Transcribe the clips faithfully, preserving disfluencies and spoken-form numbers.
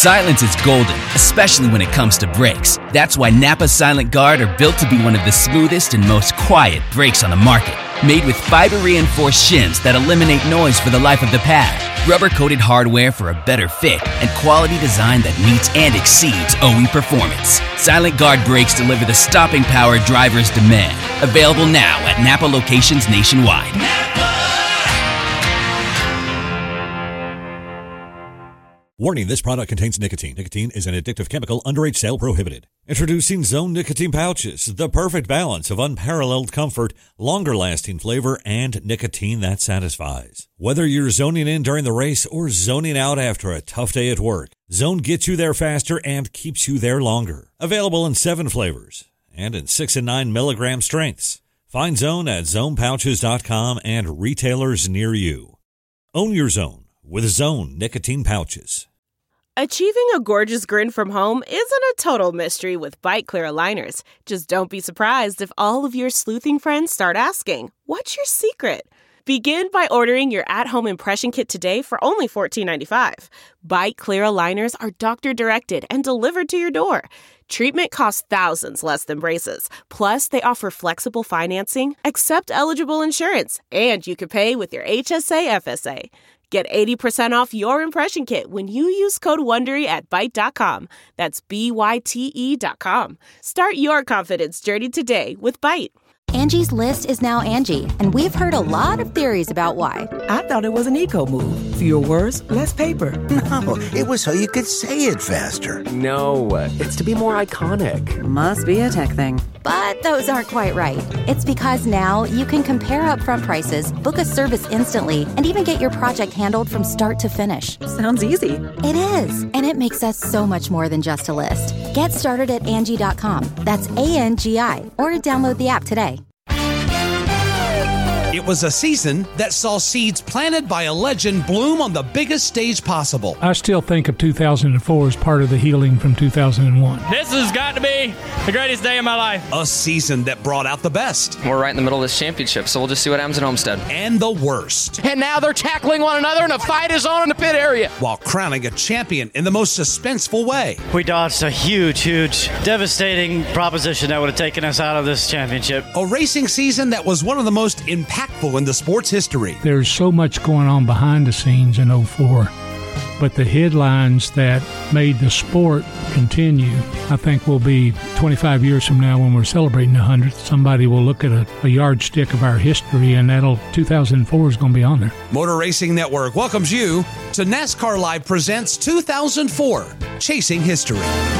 Silence is golden, especially when it comes to brakes. That's why Napa Silent Guard are built to be one of the smoothest and most quiet brakes on the market. Made with fiber-reinforced shims that eliminate noise for the life of the pad, rubber-coated hardware for a better fit, and quality design that meets and exceeds O E performance. Silent Guard brakes deliver the stopping power drivers demand. Available now at Napa locations nationwide. Warning, this product contains nicotine. Nicotine is an addictive chemical. Underage sale prohibited. Introducing Zone Nicotine Pouches, the perfect balance of unparalleled comfort, longer-lasting flavor, and nicotine that satisfies. Whether you're zoning in during the race or zoning out after a tough day at work, Zone gets you there faster and keeps you there longer. Available in seven flavors and in six and nine milligram strengths. Find Zone at zone pouches dot com and retailers near you. Own your Zone with Zone Nicotine Pouches. Achieving a gorgeous grin from home isn't a total mystery with Bite Clear aligners. Just don't be surprised if all of your sleuthing friends start asking, "What's your secret?" Begin by ordering your at-home impression kit today for only fourteen ninety-five. Bite Clear aligners are doctor-directed and delivered to your door. Treatment costs thousands less than braces. Plus, they offer flexible financing, accept eligible insurance, and you can pay with your H S A F S A. Get eighty percent off your impression kit when you use code WONDERY at Byte dot com. That's B Y T E dot com. Start your confidence journey today with Byte. Angie's List is now Angie, and we've heard a lot of theories about why. I thought it was an eco move. Fewer words, less paper. No, it was so you could say it faster. No, it's to be more iconic. Must be a tech thing. But those aren't quite right. It's because now you can compare upfront prices, book a service instantly, and even get your project handled from start to finish. Sounds easy. It is, and it makes us so much more than just a list. Get started at Angie dot com. That's A N G I, or download the app today. It was a season that saw seeds planted by a legend bloom on the biggest stage possible. I still think of two thousand four as part of the healing from two thousand one. This has got to be the greatest day of my life. A season that brought out the best. We're right in the middle of this championship, so we'll just see what happens at Homestead. And the worst. And now they're tackling one another and a fight is on in the pit area. While crowning a champion in the most suspenseful way. We dodged a huge, huge, devastating proposition that would have taken us out of this championship. A racing season that was one of the most impactful in the sport's history. There's so much going on behind the scenes in oh four, but the headlines that made the sport continue, I think will be twenty-five years from now when we're celebrating the hundredth. Somebody will look at a, a yardstick of our history, and that'll two thousand four is going to be on there. Motor Racing Network welcomes you to NASCAR Live Presents two thousand four, Chasing History.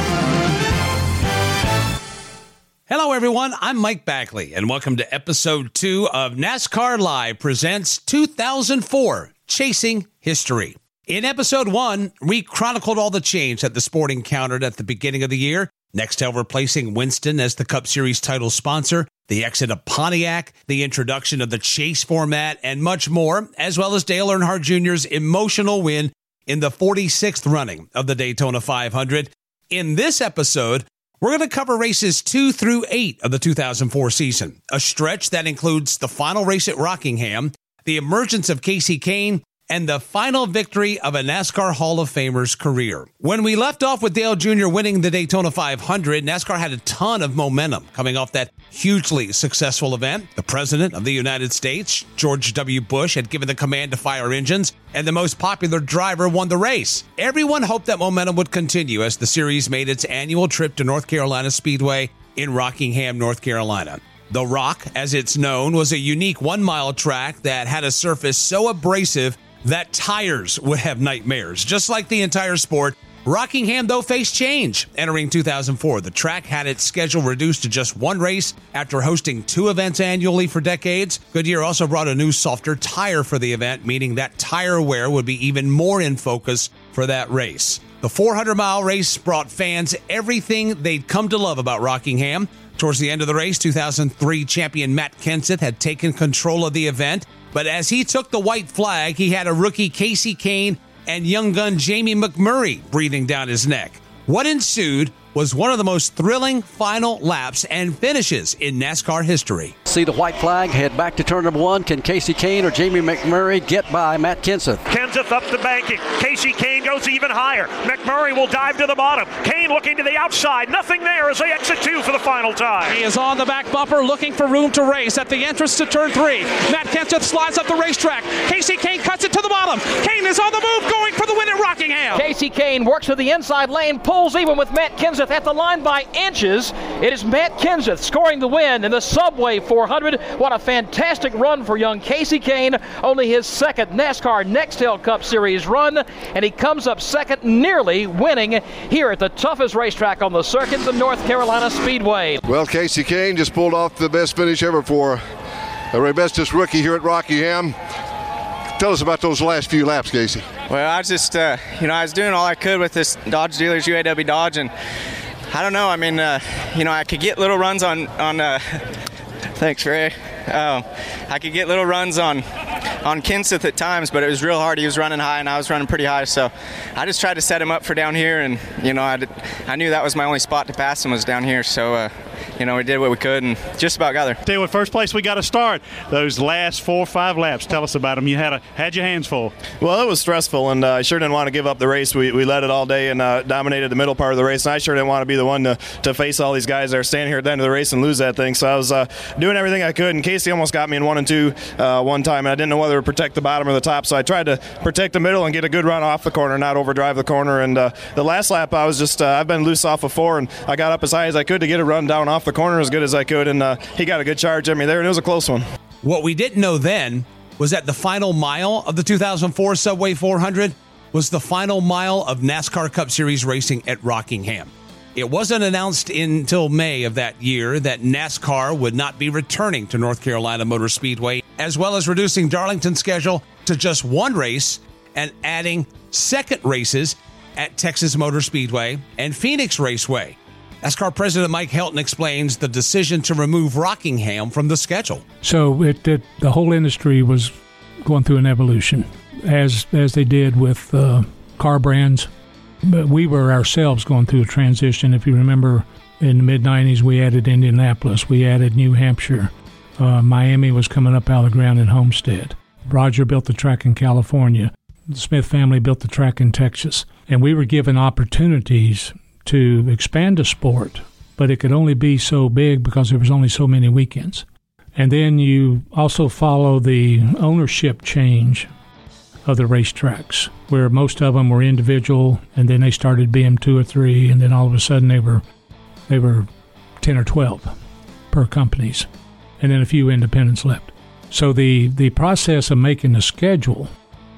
Hello, everyone. I'm Mike Backley, and welcome to episode two of NASCAR Live Presents two thousand four, Chasing History. In episode one, we chronicled all the change that the sport encountered at the beginning of the year. Nextel replacing Winston as the Cup Series title sponsor, the exit of Pontiac, the introduction of the chase format, and much more, as well as Dale Earnhardt Junior's emotional win in the forty-sixth running of the Daytona five hundred. In this episode, we're going to cover races two through eight of the two thousand four season, a stretch that includes the final race at Rockingham, the emergence of Kasey Kahne, and the final victory of a NASCAR Hall of Famer's career. When we left off with Dale Junior winning the Daytona five hundred, NASCAR had a ton of momentum coming off that hugely successful event. The President of the United States, George W. Bush, had given the command to fire engines, and the most popular driver won the race. Everyone hoped that momentum would continue as the series made its annual trip to North Carolina Speedway in Rockingham, North Carolina. The Rock, as it's known, was a unique one-mile track that had a surface so abrasive that tires would have nightmares. Just like the entire sport, Rockingham, though, faced change. Entering two thousand four, the track had its schedule reduced to just one race after hosting two events annually for decades. Goodyear also brought a new, softer tire for the event, meaning that tire wear would be even more in focus for that race. The four hundred mile race brought fans everything they'd come to love about Rockingham. Towards the end of the race, two thousand three champion Matt Kenseth had taken control of the event, but as he took the white flag, he had a rookie Kasey Kahne and young gun Jamie McMurray breathing down his neck. What ensued was one of the most thrilling final laps and finishes in NASCAR history. See the white flag, head back to turn number one. Can Casey Kane or Jamie McMurray get by Matt Kenseth? Kenseth up the banking. Casey Kane goes even higher. McMurray will dive to the bottom. Kane looking to the outside. Nothing there as they exit two for the final time. He is on the back bumper looking for room to race at the entrance to turn three. Matt Kenseth slides up the racetrack. Casey Kane cuts it to the bottom. Kane is on the move, going for the win at Rockingham. Casey Kane works to the inside lane, pulls even with Matt Kenseth at the line by inches. It is Matt Kenseth scoring the win in the Subway four hundred. What a fantastic run for young Casey Kane. Only his second NASCAR Nextel Cup Series run, and he comes up second, nearly winning here at the toughest racetrack on the circuit, the North Carolina Speedway. Well, Casey Kane just pulled off the best finish ever for a Rebestos rookie here at Rockingham. Tell us about those last few laps, Casey. Well, I was just, uh, you know, I was doing all I could with this Dodge Dealers U A W Dodge, and I don't know, I mean, uh, you know, I could get little runs on, on uh, thanks, Ray. Um, I could get little runs on on Kenseth at times, but it was real hard. He was running high, and I was running pretty high, so I just tried to set him up for down here, and, you know, I, did, I knew that was my only spot to pass him was down here, so, uh, you know, we did what we could and just about got there. Tell you what, first place we got to start. Those last four or five laps, tell us about them. You had a, had your hands full. Well, it was stressful, and uh, I sure didn't want to give up the race. We, we led it all day and uh, dominated the middle part of the race, and I sure didn't want to be the one to, to face all these guys that are standing here at the end of the race and lose that thing. So I was uh, doing everything I could, and Casey almost got me in one and two uh, one time, and I didn't know whether to protect the bottom or the top, so I tried to protect the middle and get a good run off the corner, not overdrive the corner. And uh, the last lap, I was just, uh, I've been loose off of four, and I got up as high as I could to get a run down off the corner as good as I could, and uh, he got a good charge at me there, and it was a close one. What we didn't know then was that the final mile of the two thousand four Subway four hundred was the final mile of NASCAR Cup Series racing at Rockingham. It wasn't announced until May of that year that NASCAR would not be returning to North Carolina Motor Speedway, as well as reducing Darlington's schedule to just one race and adding second races at Texas Motor Speedway and Phoenix Raceway. NASCAR President Mike Helton explains the decision to remove Rockingham from the schedule. So it, it the whole industry was going through an evolution, as as they did with uh, car brands. But we were ourselves going through a transition. If you remember, in the mid nineties, we added Indianapolis. We added New Hampshire. Uh, Miami was coming up out of the ground in Homestead. Roger built the track in California. The Smith family built the track in Texas. And we were given opportunities to expand the sport, but it could only be so big because there was only so many weekends. And then you also follow the ownership change of the racetracks, where most of them were individual, and then they started being two or three, and then all of a sudden they were they were ten or twelve per companies, and then a few independents left. So the, the process of making the schedule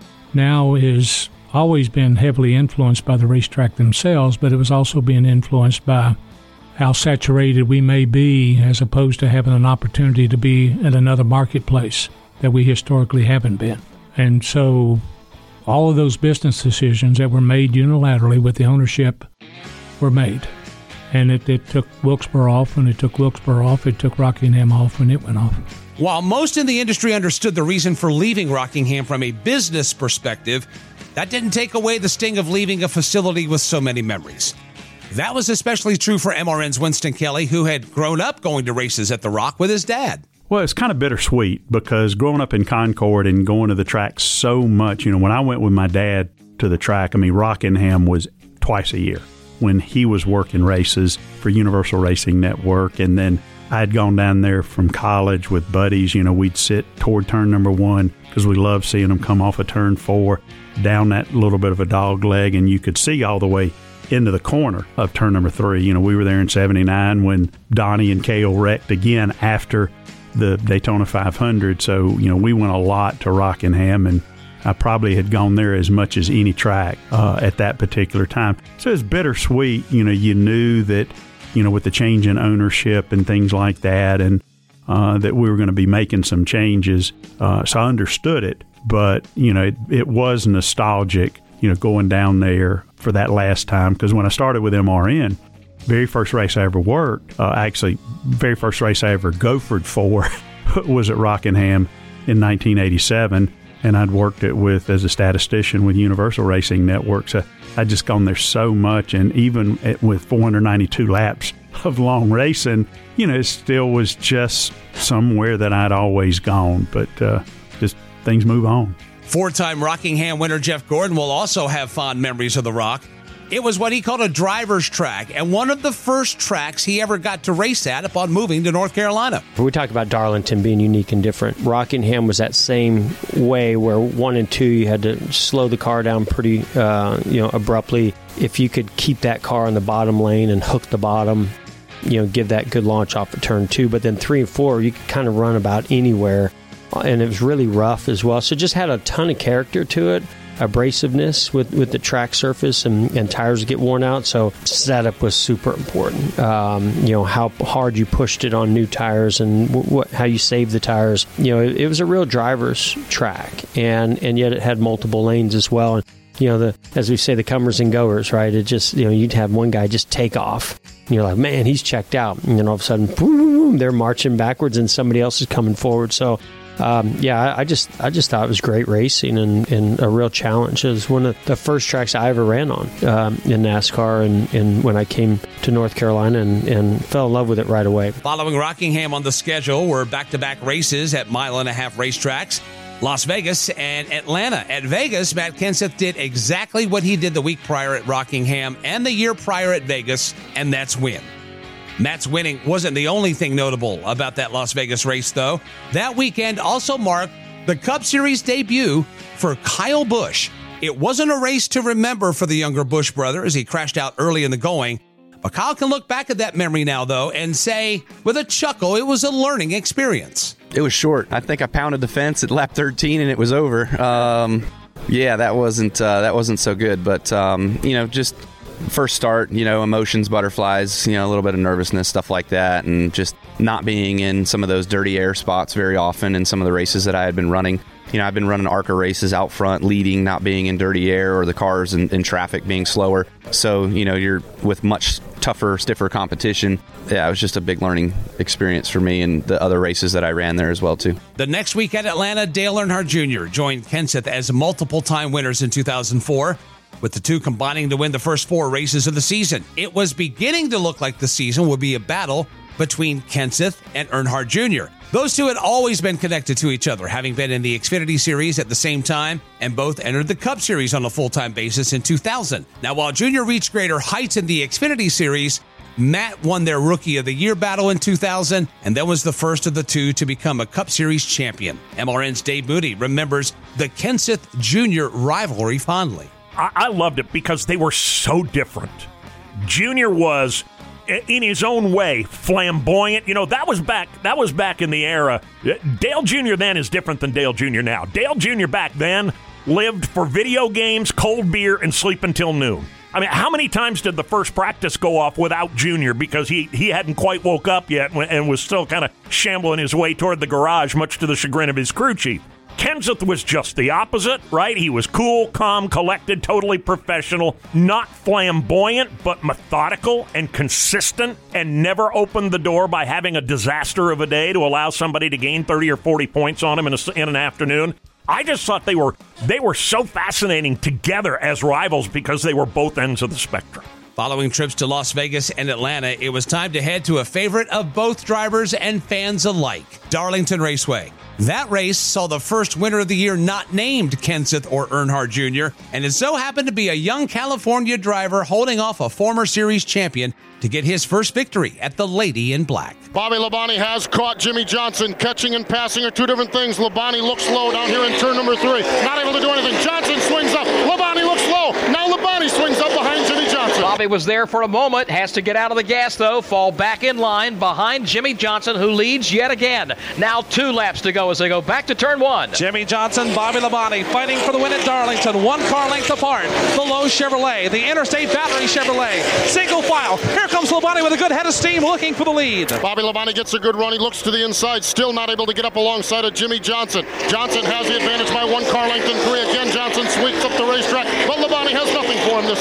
now is always been heavily influenced by the racetrack themselves, but it was also being influenced by how saturated we may be as opposed to having an opportunity to be in another marketplace that we historically haven't been. And so all of those business decisions that were made unilaterally with the ownership were made. And it, it took Wilkesboro off. When it took Wilkesboro off, it took Rockingham off when it went off. While most in the industry understood the reason for leaving Rockingham from a business perspective, that didn't take away the sting of leaving a facility with so many memories. That was especially true for M R N's Winston Kelly, who had grown up going to races at the Rock with his dad. Well, it's kind of bittersweet because growing up in Concord and going to the track so much, you know, when I went with my dad to the track, I mean, Rockingham was twice a year when he was working races for Universal Racing Network. And then I had gone down there from college with buddies. You know, we'd sit toward turn number one because we loved seeing them come off of turn four, down that little bit of a dog leg, and you could see all the way into the corner of turn number three. You know, we were there in seventy-nine when Donnie and Cale wrecked again after the Daytona five hundred. So, you know, we went a lot to Rockingham, and I probably had gone there as much as any track uh, at that particular time. So it's bittersweet. You know, you knew that, you know, with the change in ownership and things like that, and uh, that we were going to be making some changes. Uh, so I understood it, but, you know, it, it was nostalgic, you know, going down there for that last time. Because when I started with M R N, very first race I ever worked, uh, actually, very first race I ever gophered for was at Rockingham in nineteen eighty-seven. and I'd worked it with as a statistician with Universal Racing Network. So I'd just gone there so much, and even at, with four hundred ninety-two laps of long racing, you know, it still was just somewhere that I'd always gone. But uh, just things move on. Four-time Rockingham winner Jeff Gordon will also have fond memories of the Rock. It was what he called a driver's track, and one of the first tracks he ever got to race at upon moving to North Carolina. We talk about Darlington being unique and different. Rockingham was that same way where one and two, you had to slow the car down pretty uh, you know, abruptly. If you could keep that car in the bottom lane and hook the bottom, you know, give that good launch off of turn two. But then three and four, you could kind of run about anywhere, and it was really rough as well. So it just had a ton of character to it. Abrasiveness with, with the track surface, and, and tires get worn out, so setup was super important. Um, you know, how hard you pushed it on new tires, and w- what, how you saved the tires. You know, it, it was a real driver's track, and, and yet it had multiple lanes as well. And, you know, the as we say, the comers and goers, right? It just, you know, you'd have one guy just take off, and you're like, man, he's checked out. And then all of a sudden, boom, they're marching backwards, and somebody else is coming forward. So, Um, yeah, I just I just thought it was great racing and, and a real challenge. It was one of the first tracks I ever ran on um, in NASCAR, and, and when I came to North Carolina and, and fell in love with it right away. Following Rockingham on the schedule were back-to-back races at mile-and-a-half racetracks, Las Vegas and Atlanta. At Vegas, Matt Kenseth did exactly what he did the week prior at Rockingham and the year prior at Vegas, and that's win. Matt's winning wasn't the only thing notable about that Las Vegas race, though. That weekend also marked the Cup Series debut for Kyle Busch. It wasn't a race to remember for the younger Busch brother as he crashed out early in the going. But Kyle can look back at that memory now, though, and say, with a chuckle, it was a learning experience. It was short. I think I pounded the fence at lap thirteen, and it was over. Um, yeah, that wasn't uh, that wasn't so good. But, um, you know, just... first start, you know, emotions, butterflies, you know, a little bit of nervousness, stuff like that, and just not being in some of those dirty air spots very often in some of the races that I had been running. You know, I've been running ARCA races out front, leading, not being in dirty air, or the cars in, in traffic being slower. So, you know, you're with much tougher, stiffer competition. Yeah, it was just a big learning experience for me and the other races that I ran there as well, too. The next week at Atlanta, Dale Earnhardt Junior joined Kenseth as multiple-time winners in two thousand four. With the two combining to win the first four races of the season. It was beginning to look like the season would be a battle between Kenseth and Earnhardt Junior Those two had always been connected to each other, having been in the Xfinity Series at the same time, and both entered the Cup Series on a full-time basis in two thousand. Now, while Junior reached greater heights in the Xfinity Series, Matt won their Rookie of the Year battle in two thousand, and then was the first of the two to become a Cup Series champion. M R N's Dave Moody remembers the Kenseth Junior rivalry fondly. I loved it because they were so different. Junior was, in his own way, flamboyant. You know, that was back that was back in the era. Dale Junior then is different than Dale Junior now. Dale Junior back then lived for video games, cold beer, and sleep until noon. I mean, how many times did the first practice go off without Junior because he, he hadn't quite woke up yet and was still kind of shambling his way toward the garage, much to the chagrin of his crew chief? Kenseth was just the opposite, right? He was cool, calm, collected, totally professional, not flamboyant, but methodical and consistent, and never opened the door by having a disaster of a day to allow somebody to gain thirty or forty points on him in, a, in an afternoon. I just thought they were they were so fascinating together as rivals because they were both ends of the spectrum. Following trips to Las Vegas and Atlanta, it was time to head to a favorite of both drivers and fans alike, Darlington Raceway. That race saw the first winner of the year not named Kenseth or Earnhardt Junior, and it so happened to be a young California driver holding off a former series champion to get his first victory at the Lady in Black. Bobby Labonte has caught Jimmy Johnson. Catching and passing are two different things. Labonte looks low down here in turn number three. Not able to do anything. Johnson swings up. Labonte looks low. Now Labonte swings up behind Jimmy Johnson. Bobby was there for a moment. Has to get out of the gas, though. Fall back in line behind Jimmy Johnson, who leads yet again. Now two laps to go as they go back to turn one. Jimmy Johnson, Bobby Labonte fighting for the win at Darlington. One car length apart. The Lowe's Chevrolet, the Interstate Battery Chevrolet. Single file. Here comes Labonte with a good head of steam looking for the lead. Bobby Labonte gets a good run. He looks to the inside. Still not able to get up alongside of Jimmy Johnson. Johnson has the advantage by one car length and three. Again, Johnson sweeps up the racetrack, but Labonte has nothing for him this time.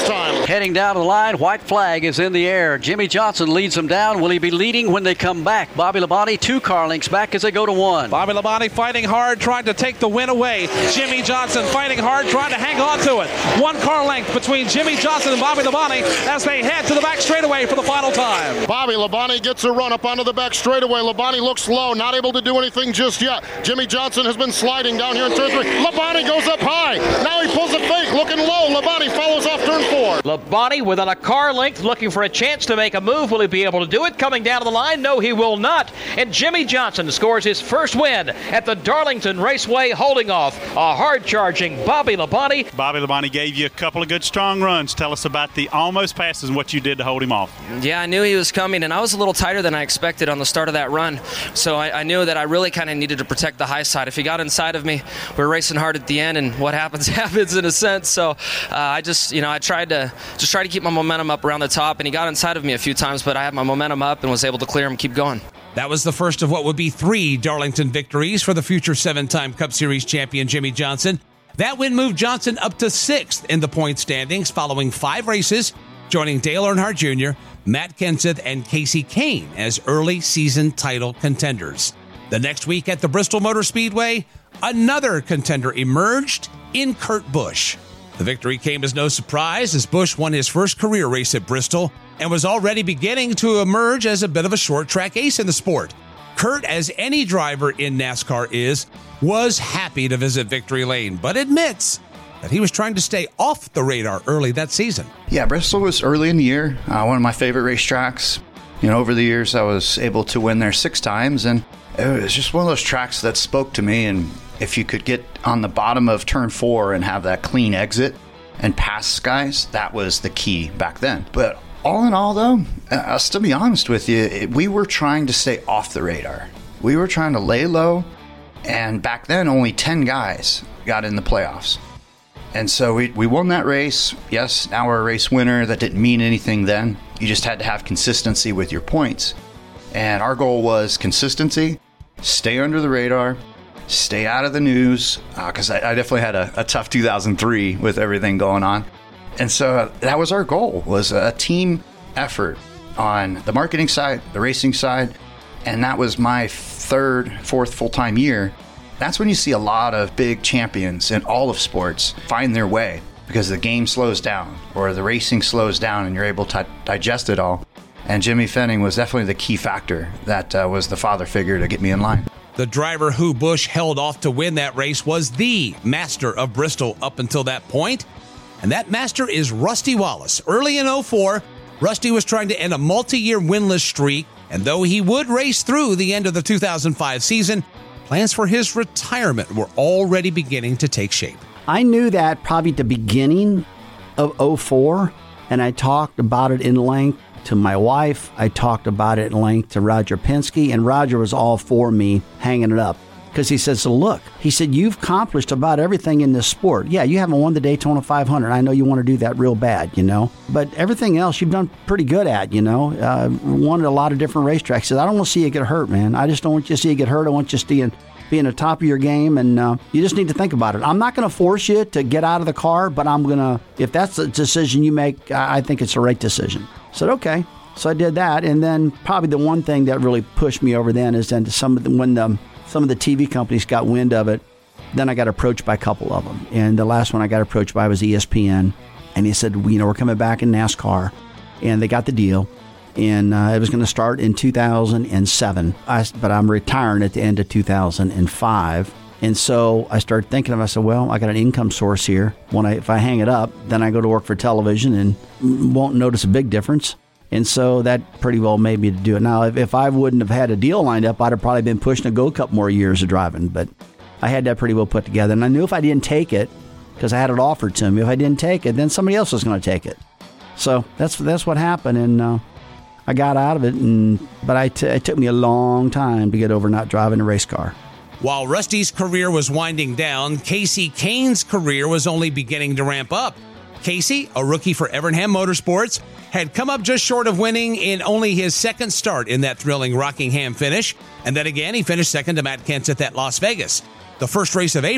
Heading down the line, white flag is in the air. Jimmy Johnson leads them down. Will he be leading when they come back? Bobby Labonte, two car lengths back as they go to one. Bobby Labonte fighting hard, trying to take the win away. Jimmy Johnson fighting hard, trying to hang on to it. One car length between Jimmy Johnson and Bobby Labonte as they head to the back straightaway for the final time. Bobby Labonte gets a run up onto the back straightaway. Labonte looks low, not able to do anything just yet. Jimmy Johnson has been sliding down here in turn three. Labonte goes up high. Now he pulls a fake, looking low. Labonte follows off turn four. Labonte within a car length, looking for a chance to make a move. Will he be able to do it? Coming down to the line, no, he will not. And Jimmy Johnson scores his first win at the Darlington Raceway, holding off a hard-charging Bobby Labonte. Bobby Labonte gave you a couple of good strong runs. Tell us about the almost passes and what you did to hold him off. Yeah, I knew he was coming, and I was a little tighter than I expected on the start of that run. So I, I knew that I really kind of needed to protect the high side. If he got inside of me, we were racing hard at the end, and what happens happens in a sense. So uh, I just, you know, I tried to just try to keep my momentum up around the top, and he got inside of me a few times, but I had my momentum up and was able to clear him and keep going. That was the first of what would be three Darlington victories for the future seven-time Cup Series champion Jimmy Johnson. That win moved Johnson up to sixth in the point standings following five races, joining Dale Earnhardt Junior, Matt Kenseth, and Kasey Kahne as early season title contenders. The next week at the Bristol Motor Speedway, another contender emerged in Kurt Busch. The victory came as no surprise as Busch won his first career race at Bristol and was already beginning to emerge as a bit of a short-track ace in the sport. Kurt, as any driver in NASCAR is, was happy to visit Victory Lane, but admits that he was trying to stay off the radar early that season. Yeah, Bristol was early in the year, uh, one of my favorite racetracks. You know, over the years, I was able to win there six times, and it was just one of those tracks that spoke to me. And if you could get on the bottom of turn four and have that clean exit and pass guys, that was the key back then. But all in all, though, uh, to be honest with you, it, we were trying to stay off the radar. We were trying to lay low, and back then, only ten guys got in the playoffs. And so we, we won that race. Yes, now we're a race winner. That didn't mean anything then. You just had to have consistency with your points. And our goal was consistency, stay under the radar, stay out of the news, because uh, I, I definitely had a, a tough two thousand three with everything going on. And so uh, that was our goal, was a team effort on the marketing side, the racing side, and that was my third, fourth full-time year. That's when you see a lot of big champions in all of sports find their way because the game slows down or the racing slows down and you're able to digest it all. And Jimmy Fenning was definitely the key factor that uh, was the father figure to get me in line. The driver who Busch held off to win that race was the master of Bristol up until that point. And that master is Rusty Wallace. Early in oh four, Rusty was trying to end a multi-year winless streak. And though he would race through the end of the two thousand five season, plans for his retirement were already beginning to take shape. I knew that probably at the beginning of oh four, and I talked about it in length to my wife. I talked about it in length to Roger Penske, and Roger was all for me hanging it up. Because he says, so look, he said, you've accomplished about everything in this sport. Yeah, you haven't won the Daytona five hundred. I know you want to do that real bad, you know. But everything else you've done pretty good at, you know. Uh, won at a lot of different racetracks. He said, I don't want to see you get hurt, man. I just don't want you to see you get hurt. I want you to be in, be in the top of your game, and uh, you just need to think about it. I'm not going to force you to get out of the car, but I'm going to, if that's the decision you make, I think it's the right decision. I said, okay. So I did that, and then probably the one thing that really pushed me over then is then to some of the, when the Some of the T V companies got wind of it. Then I got approached by a couple of them. And the last one I got approached by was E S P N. And he said, you know, we're coming back in NASCAR. And they got the deal. And uh, it was going to start in two thousand seven. I, but I'm retiring at the end of two thousand five. And so I started thinking of it. I said, well, I got an income source here. When I, if I hang it up, then I go to work for television and won't notice a big difference. And so that pretty well made me to do it. Now, if, if I wouldn't have had a deal lined up, I'd have probably been pushing to go a couple more years of driving. But I had that pretty well put together. And I knew if I didn't take it, because I had it offered to me, if I didn't take it, then somebody else was going to take it. So that's that's what happened. And uh, I got out of it. And But I t- it took me a long time to get over not driving a race car. While Rusty's career was winding down, Kasey Kahne's career was only beginning to ramp up. Kasey, a rookie for Evernham Motorsports, had come up just short of winning in only his second start in that thrilling Rockingham finish. And then again, he finished second to Matt Kenseth at Las Vegas. The first race of April,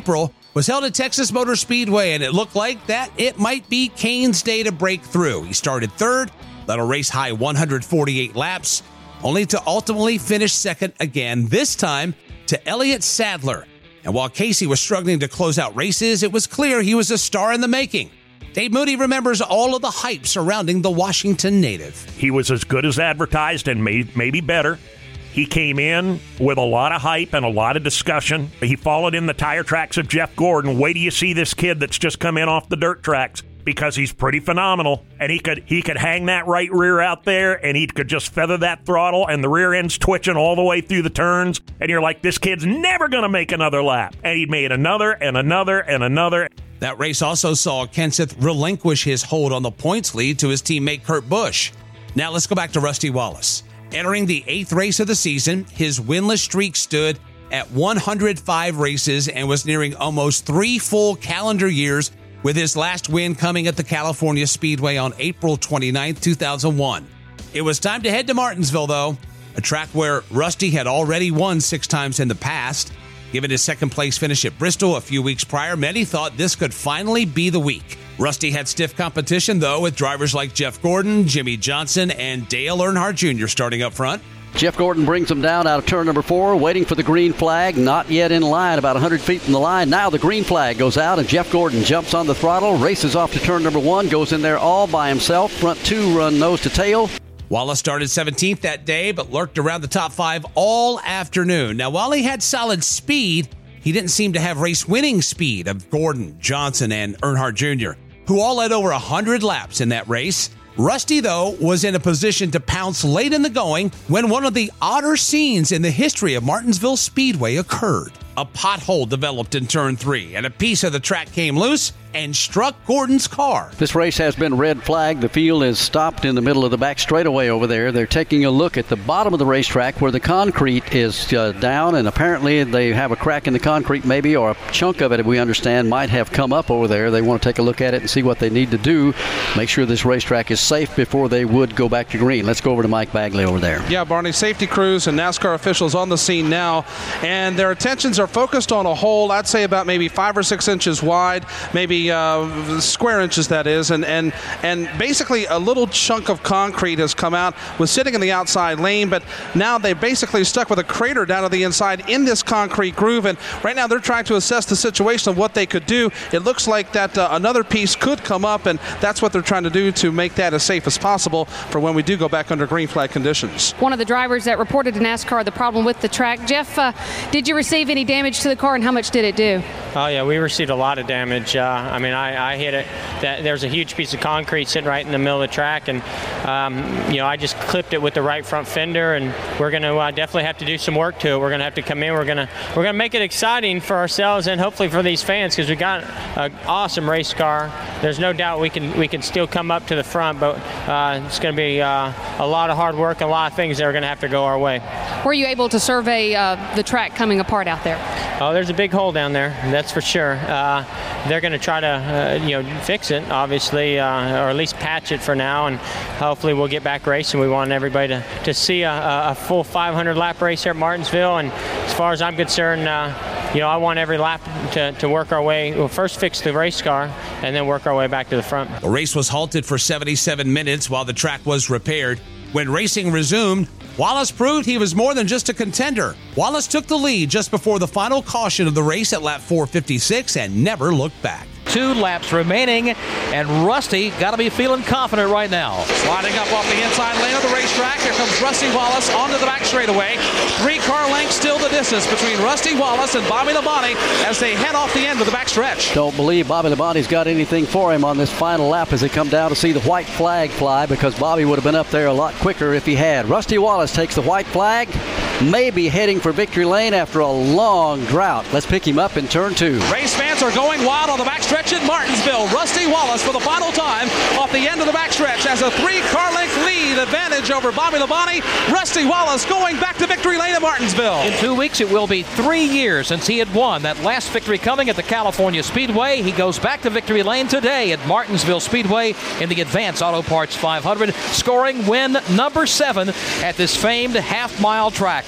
was held at Texas Motor Speedway, and it looked like that it might be Kane's day to break through. He started third, led a race high one hundred forty-eight laps, only to ultimately finish second again, this time to Elliott Sadler. And while Casey was struggling to close out races, it was clear he was a star in the making. Dave Moody remembers all of the hype surrounding the Washington native. He was as good as advertised and may, maybe better. He came in with a lot of hype and a lot of discussion. He followed in the tire tracks of Jeff Gordon. Wait till you see this kid that's just come in off the dirt tracks, because he's pretty phenomenal. And he could he could hang that right rear out there, and he could just feather that throttle, and the rear end's twitching all the way through the turns. And you're like, this kid's never going to make another lap. And he made another and another and another. That race also saw Kenseth relinquish his hold on the points lead to his teammate Kurt Busch. Now let's go back to Rusty Wallace. Entering the eighth race of the season, his winless streak stood at one hundred five races and was nearing almost three full calendar years, with his last win coming at the California Speedway on April twenty-ninth, two thousand one. It was time to head to Martinsville, though, a track where Rusty had already won six times in the past. Given his second-place finish at Bristol a few weeks prior, many thought this could finally be the week. Rusty had stiff competition, though, with drivers like Jeff Gordon, Jimmy Johnson, and Dale Earnhardt Junior starting up front. Jeff Gordon brings him down out of turn number four, waiting for the green flag, not yet in line, about one hundred feet from the line. Now the green flag goes out, and Jeff Gordon jumps on the throttle, races off to turn number one, goes in there all by himself. Front two run nose to tail. Wallace started seventeenth that day, but lurked around the top five all afternoon. Now, while he had solid speed, he didn't seem to have race-winning speed of Gordon, Johnson, and Earnhardt Junior, who all led over one hundred laps in that race. Rusty, though, was in a position to pounce late in the going when one of the odder scenes in the history of Martinsville Speedway occurred. A pothole developed in turn three, and a piece of the track came loose and struck Gordon's car. This race has been red flagged. The field is stopped in the middle of the back straightaway over there. They're taking a look at the bottom of the racetrack where the concrete is uh, down, and apparently they have a crack in the concrete maybe, or a chunk of it, we understand, might have come up over there. They want to take a look at it and see what they need to do, make sure this racetrack is safe before they would go back to green. Let's go over to Mike Bagley over there. Yeah, Barney, safety crews and NASCAR officials on the scene now, and their attentions are focused on a hole, I'd say about maybe five or six inches wide, maybe uh, square inches that is, and, and, and basically a little chunk of concrete has come out, was sitting in the outside lane, but now they're basically stuck with a crater down to the inside in this concrete groove, and right now they're trying to assess the situation of what they could do. It looks like that uh, another piece could come up, and that's what they're trying to do to make that as safe as possible for when we do go back under green flag conditions. One of the drivers that reported to NASCAR the problem with the track. Jeff, uh, did you receive any damage to the car, and how much did it do? Oh, yeah, we received a lot of damage. Uh, I mean, I, I hit it. That, there's a huge piece of concrete sitting right in the middle of the track, and, um, you know, I just clipped it with the right front fender, and we're going to uh, definitely have to do some work to it. We're going to have to come in. We're going to we're going to make it exciting for ourselves and hopefully for these fans, because we got an awesome race car. There's no doubt we can we can still come up to the front, but uh, it's going to be uh, a lot of hard work and a lot of things that are going to have to go our way. Were you able to survey uh, the track coming apart out there? Oh, there's a big hole down there, that's for sure. Uh, they're going to try to, uh, you know, fix it, obviously, uh, or at least patch it for now, and hopefully we'll get back racing. We want everybody to, to see a, a full five hundred lap race here at Martinsville, and as far as I'm concerned, uh, you know, I want every lap to, to work our way. We'll first fix the race car and then work our way back to the front. The race was halted for seventy-seven minutes while the track was repaired. When racing resumed, Wallace proved he was more than just a contender. Wallace took the lead just before the final caution of the race at lap four fifty-six and never looked back. Two laps remaining, and Rusty got to be feeling confident right now. Sliding up off the inside lane of the racetrack, here comes Rusty Wallace onto the back straightaway. Three car lengths still the distance between Rusty Wallace and Bobby Labonte as they head off the end of the back stretch. Don't believe Bobby Labonte's got anything for him on this final lap as they come down to see the white flag fly, because Bobby would have been up there a lot quicker if he had. Rusty Wallace takes the white flag, maybe heading for victory lane after a long drought. Let's pick him up in turn two. Race fans are going wild on the back stretch in Martinsville. Rusty Wallace for the final time off the end of the backstretch has a three-car length lead advantage over Bobby Labonte. Rusty Wallace going back to victory lane at Martinsville. In two weeks, it will be three years since he had won that last victory coming at the California Speedway. He goes back to victory lane today at Martinsville Speedway in the Advance Auto Parts five hundred, scoring win number seven at this famed half-mile track.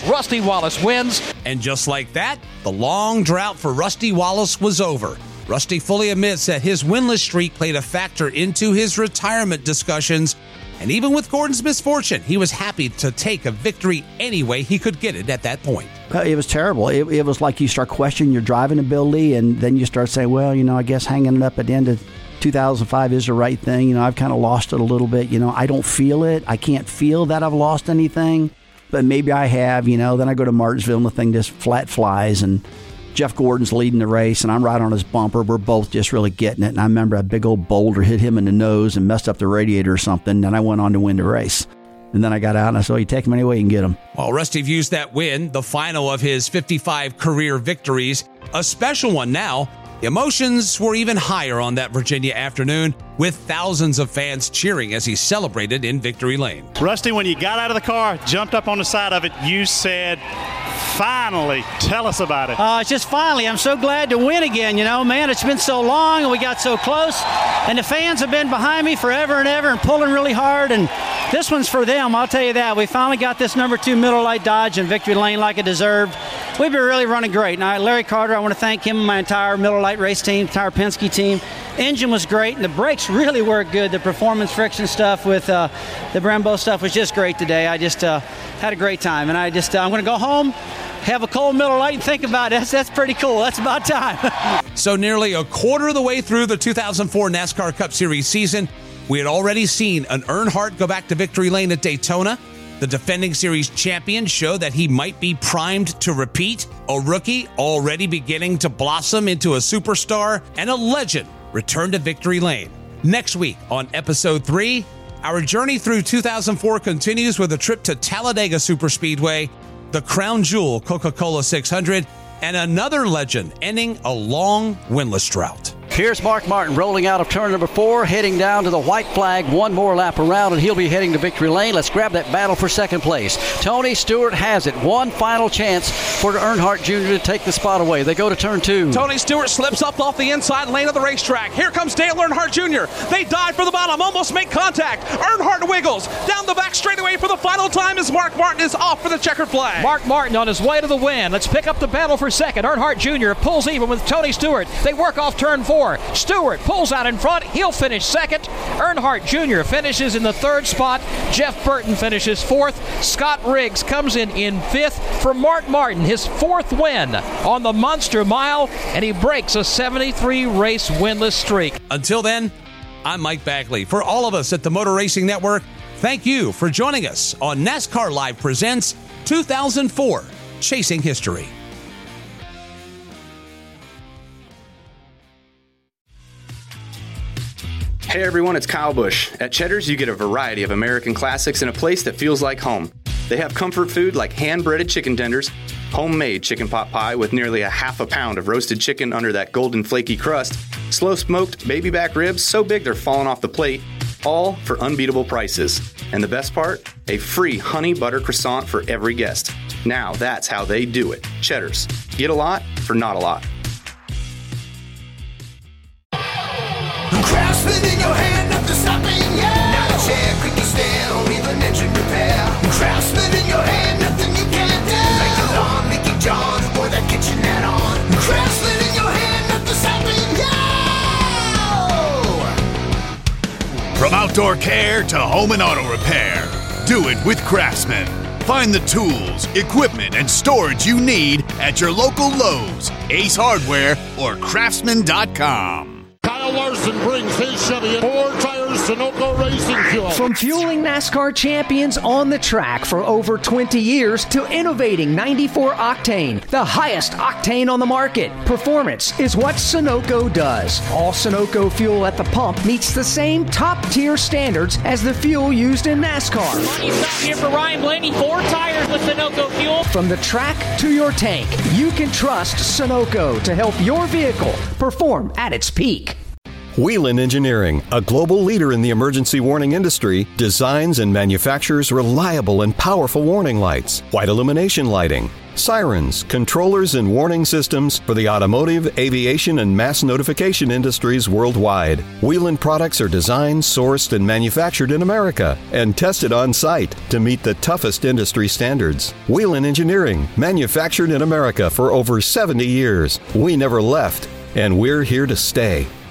Rusty Wallace wins. And just like that, the long drought for Rusty Wallace was over. Rusty fully admits that his winless streak played a factor into his retirement discussions. And even with Gordon's misfortune, he was happy to take a victory any way he could get it at that point. It was terrible. It, it was like you start questioning your driving ability, and then you start saying, well, you know, I guess hanging it up at the end of two thousand five is the right thing. You know, I've kind of lost it a little bit. You know, I don't feel it. I can't feel that I've lost anything, but maybe I have, you know. Then I go to Martinsville, and the thing just flat flies, and Jeff Gordon's leading the race, and I'm right on his bumper. We're both just really getting it. And I remember a big old boulder hit him in the nose and messed up the radiator or something, and I went on to win the race. And then I got out, and I said, well, you take him any way you can get him. While Rusty views that win, the final of his fifty-five career victories, a special one now, the emotions were even higher on that Virginia afternoon, with thousands of fans cheering as he celebrated in Victory Lane. Rusty, when you got out of the car, jumped up on the side of it, you said, finally, tell us about it. Uh, it's just finally. I'm so glad to win again, you know. Man, it's been so long, and we got so close. And the fans have been behind me forever and ever and pulling really hard. And this one's for them, I'll tell you that. We finally got this number two Miller Lite Dodge in Victory Lane like it deserved. We've been really running great. Now, Larry Carter, I want to thank him and my entire Miller Lite race team, entire Penske team. Engine was great, and the brakes really worked good. The performance friction stuff with uh, the Brembo stuff was just great today. I just uh, had a great time, and I just uh, I'm going to go home, have a cold Miller Lite, and think about it. That's, that's pretty cool. That's about time. So nearly a quarter of the way through the two thousand four NASCAR Cup Series season, we had already seen an Earnhardt go back to Victory Lane at Daytona. The defending series champion showed that he might be primed to repeat. A rookie already beginning to blossom into a superstar, and a legend returned to Victory Lane. Next week on episode three, our journey through two thousand four continues with a trip to Talladega Superspeedway, the Crown Jewel Coca-Cola six hundred, and another legend ending a long winless drought. Here's Mark Martin rolling out of turn number four, heading down to the white flag, one more lap around, and he'll be heading to Victory Lane. Let's grab that battle for second place. Tony Stewart has it. One final chance for Earnhardt Junior to take the spot away. They go to turn two. Tony Stewart slips up off the inside lane of the racetrack. Here comes Dale Earnhardt Junior They dive for the bottom, almost make contact. Earnhardt wiggles down the back straightaway for the final time as Mark Martin is off for the checkered flag. Mark Martin on his way to the win. Let's pick up the battle for second. Earnhardt Junior pulls even with Tony Stewart. They work off turn four. Stewart pulls out in front. He'll finish second. Earnhardt Junior finishes in the third spot. Jeff Burton finishes fourth. Scott Riggs comes in in fifth for Mark Martin, his fourth win on the Monster Mile, and he breaks a seventy-three race winless streak. Until then, I'm Mike Bagley. For all of us at the Motor Racing Network, thank you for joining us on NASCAR Live Presents two thousand four Chasing History. Hey everyone, it's Kyle Busch. At Cheddar's, you get a variety of American classics in a place that feels like home. They have comfort food like hand-breaded chicken tenders, homemade chicken pot pie with nearly a half a pound of roasted chicken under that golden flaky crust, slow-smoked baby back ribs so big they're falling off the plate, all for unbeatable prices. And the best part? A free honey butter croissant for every guest. Now that's how they do it. Cheddar's. Get a lot for not a lot. Craftsman in your hand, nothing stopping, yeah. Not a chair, creaky stair, or even engine repair. Craftsman in your hand, nothing you can't do. Like the lawn, Mickey John, or that kitchen add-on. Craftsman in your hand, nothing stopping, yeah. From outdoor care to home and auto repair, do it with Craftsman. Find the tools, equipment, and storage you need at your local Lowe's, Ace Hardware, or craftsman dot com. Kyle Larson brings his Chevy in four tires Sunoco Racing Fuel. From fueling NASCAR champions on the track for over twenty years to innovating ninety-four octane, the highest octane on the market. Performance is what Sunoco does. All Sunoco fuel at the pump meets the same top-tier standards as the fuel used in NASCAR. Money stop here for Ryan Blaney. Four tires with Sunoco fuel. From the track to your tank, you can trust Sunoco to help your vehicle perform at its peak. Whelen Engineering, a global leader in the emergency warning industry, designs and manufactures reliable and powerful warning lights, white illumination lighting, sirens, controllers, and warning systems for the automotive, aviation, and mass notification industries worldwide. Whelen products are designed, sourced, and manufactured in America and tested on site to meet the toughest industry standards. Whelen Engineering, manufactured in America for over seventy years. We never left, and we're here to stay.